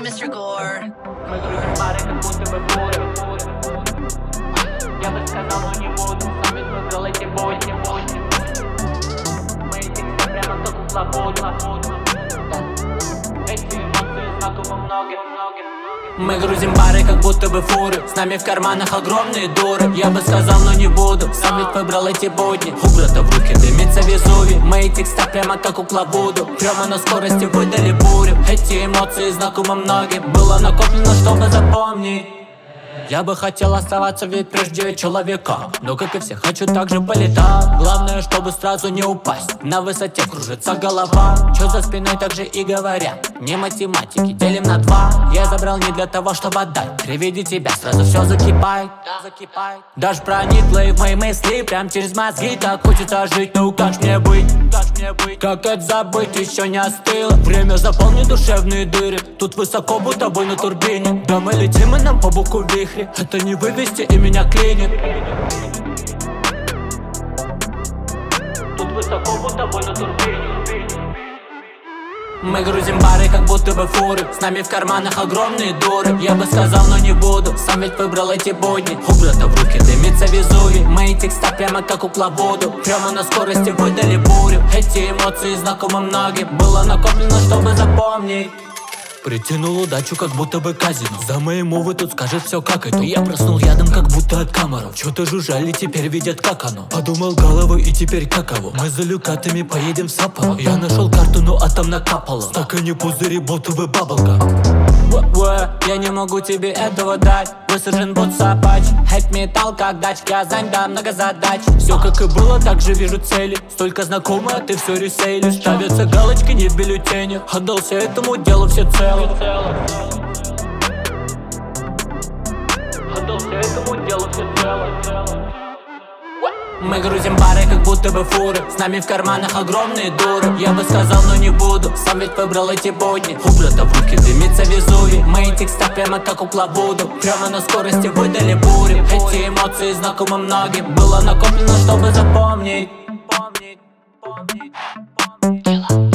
Mr. Gore. Мы грузим пары, как будто бы фуры. Я бы сказал, но не буду. Сам ведь выбрал эти бойни. Мои тексты прямо как угловоды. Эти эмоции знакомы многим. Мы грузим пары, как будто бы фуры. С нами в карманах огромные дуры. Я бы сказал, но не буду. Сам ведь выбрал эти будни. У брата в руке дымится Везувий. Мои текста прямо как угловоду. Прямо на скорости выдали бурю. Эти эмоции знакомы многим. Было накоплено, чтобы запомнить. Я бы хотел оставаться ведь прежде человека, но как и все хочу также полетать. Главное, чтобы сразу не упасть. На высоте кружится голова. Чё за спиной также и говорят. Не математики, делим на 2. Я забрал не для того, чтобы отдать. При виде тебя сразу все закипает. Даже проникло и в мои мысли. Прям через мозги так хочется жить. Ну как ж мне быть? Как это забыть? Еще не остыло. Время заполнит душевные дыры. Тут высоко, будто бы на турбине. Да мы летим и нам по боку вихрь. Это не вывести и меня клинит. Тут высоко, будто бы на турбине. Мы грузим пары, как будто бы фуры. С нами в карманах огромные дуры. Я бы сказал, но не буду. Сам ведь выбрал эти будни. У брата в руке дымится Везувий. Мои текста прямо как угловоду. Прямо на скорости выдали бурю. Эти эмоции знакомы многим. Было накоплено, чтобы запомнить. Притянул удачу, как будто бы казино. За мои мувы тут скажет все как это. Я проснул рядом, как будто от комаров. Чё-то жужжали, теперь видят как оно. Подумал головой и теперь каково. Мы за люкатами поедем в Сапово. Я нашел карту, но а там накапало. В стакане пузыри, будто бы баблка. Я не могу тебе этого дать. Высажен будто Апач. Хэт металл, как дачки, Казань, да, много задач. Все как и было, так же вижу цели. Столько знакомы, а ты все ресейлишь. Ставятся галочки, не в бюллетене. Отдался этому делу всецело. Отдался этому делу всецело. Мы грузим пары, как будто бы фуры. С нами в карманах огромные дуры. Я бы сказал, но не буду. Сам ведь выбрал эти будни. У брата в руке дымится Везувий. Мои текста прямо как угловоду. Прямо на скорости выдали бурю. Эти эмоции знакомы многим. Было накоплено, чтобы запомнить.